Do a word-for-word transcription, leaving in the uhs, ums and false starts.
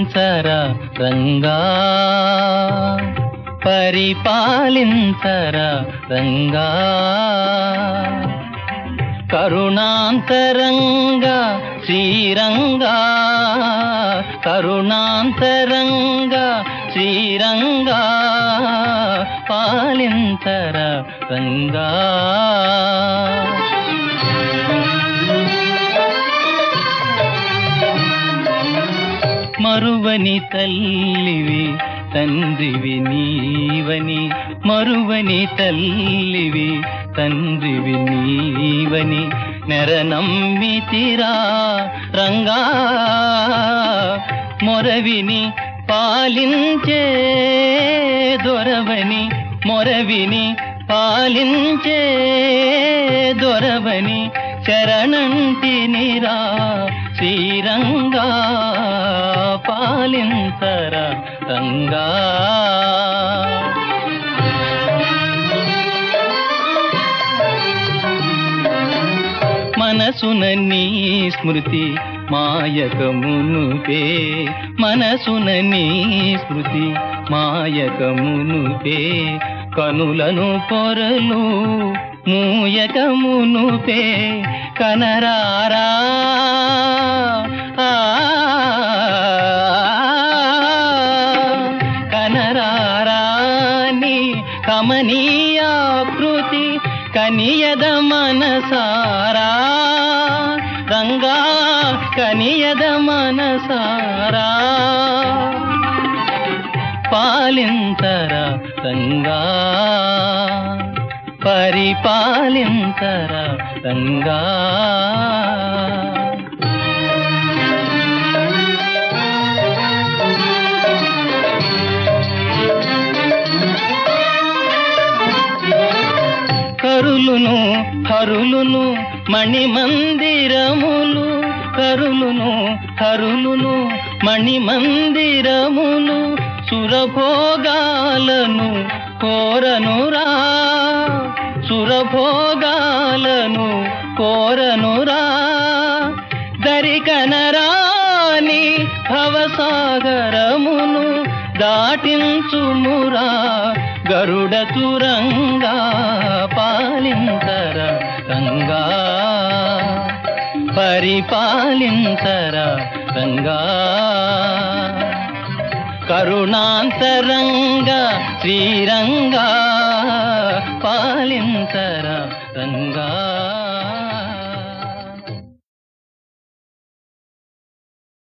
పాలించరా రంగా పరిపాలించరా రంగా కరుణాంతరంగా శ్రీరంగా కరుణాంతరంగా శ్రీరంగా పాలించరా రంగా మరువని తల్లివి తండ్రివి నీవని మరువని తల్లివి తండ్రివి నీవని నెరనమ్మితిరా రంగా మొరవిని పాలించే దొరవని మొరవిని పాలించే దొరవని శరణంటినిరా శ్రీరంగా పాలించరా రంగా మనసున నీ స్మృతి మాయకమునుపే మనసున నీ స్మృతి మాయకమునుపే కనులను పొరలు మూయకమునుపే కనరారా కనరారాని కమనీయాకృతి కనియద మనసారా రంగా కనియద మనసారా పాలించరా రంగా పరిపాలించరా రంగా కరులును హరులును మణిమందిరములు కరులును హరులును మణిమందిరములు సురభోగాలను కోరనురా సురభోగాలను కోరనురా దరికనరాని భవసాగరమును దాటించుమురా గరుడ తురంగా పాలించరా రంగా పరిపాలించరా రంగా కరుణాంతరంగా శ్రీరంగా పాలించరా రంగా